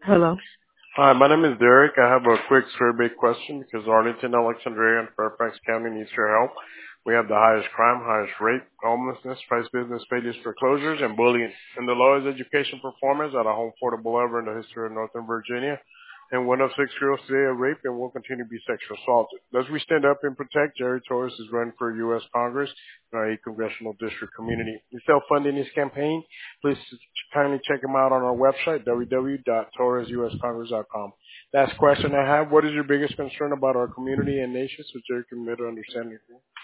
Hello. Hi, my name is Derek. I have a quick survey question because Arlington, Alexandria, and Fairfax County needs your help. We have the highest crime, highest rape, homelessness, price business failures, foreclosures, and bullying, and the lowest education performance at a home affordable ever in the history of Northern Virginia. And one of six girls today are raped and will continue to be sexually assaulted. As we stand up and protect, Jerry Torres is running for U.S. Congress in our 8th Congressional District community. He's self-funding his campaign. Please kindly check him out on our website, www.torresuscongress.com. Last question I have, what is your biggest concern about our community and nation so Jerry can better understand it?